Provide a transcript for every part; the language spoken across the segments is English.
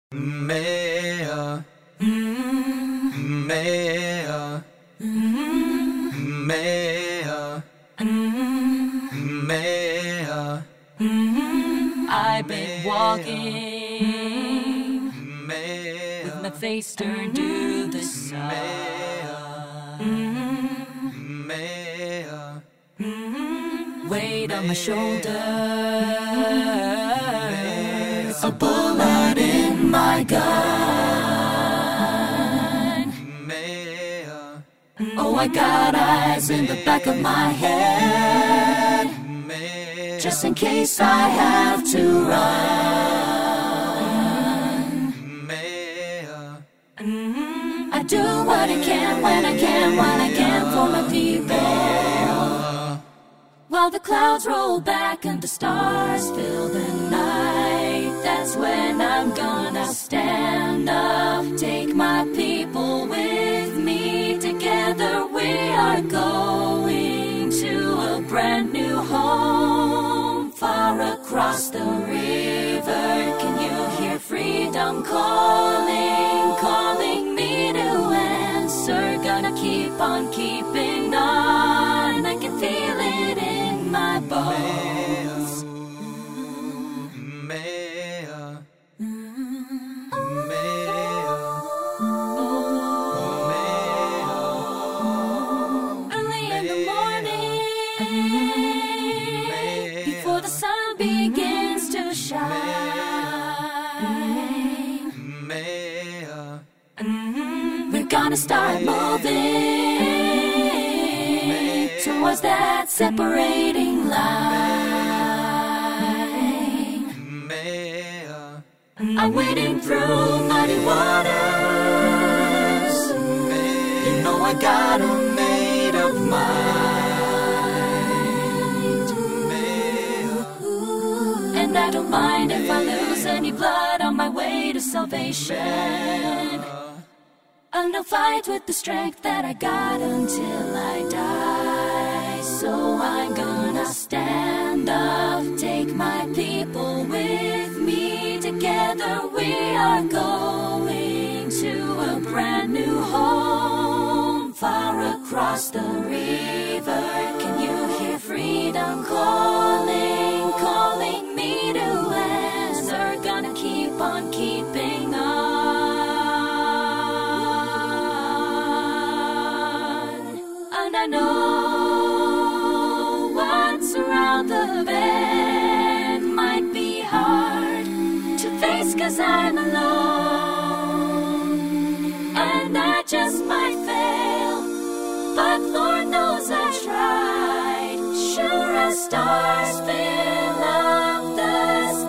Mea, mea, mea, mea. I've been walking with my face turned to the side, weight on my shoulders, a bullet in my gun. Oh, I got eyes in the back of my head, just in case I have to run. I do what I can, when I can, while I can for my people. While the clouds roll back and the stars fill the night, that's when I'm gonna stand up, take my people with me. Together we are going to a brand new home, far across the river. Can you hear freedom calling, calling me to answer? Gonna keep on keeping on, I can feel it in my bones. Early in the morning, before the sun begins to shine, we're gonna start moving towards that separating line. I'm wading through muddy waters, you know I got a made of mind. And I don't mind if I lose any blood on my way to salvation. I'll fight with the strength that I got until I die. So I'm gonna stand up, take my people with me. Together we are going to a brand new home, far across the river. Can you hear freedom calling, calling me to answer? Gonna keep on keeping on. And I know what's around the bend might be hard to face, 'cause I'm alone, and I just might fail, but Lord knows I tried. Sure as stars fill up the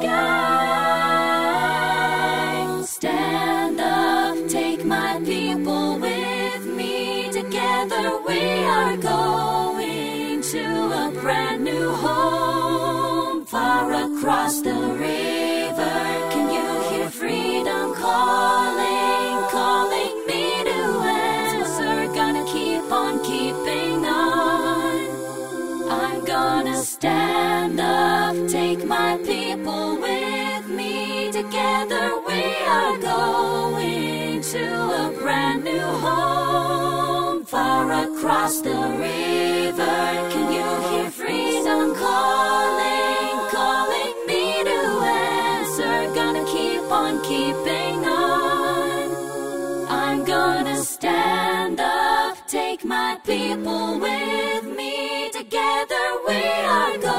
sky. Stand up, take my people with me. Together we are going to a brand new home, far across the river. Can you hear freedom calling, calling me to answer? Gonna keep on keeping on. I'm gonna stand up, take my people with me. Together we are going to a brand new home, far across the river. Can you hear freedom calling, calling me to answer? Gonna keep on keeping on. I'm gonna stand up, take my people with me. Together we are going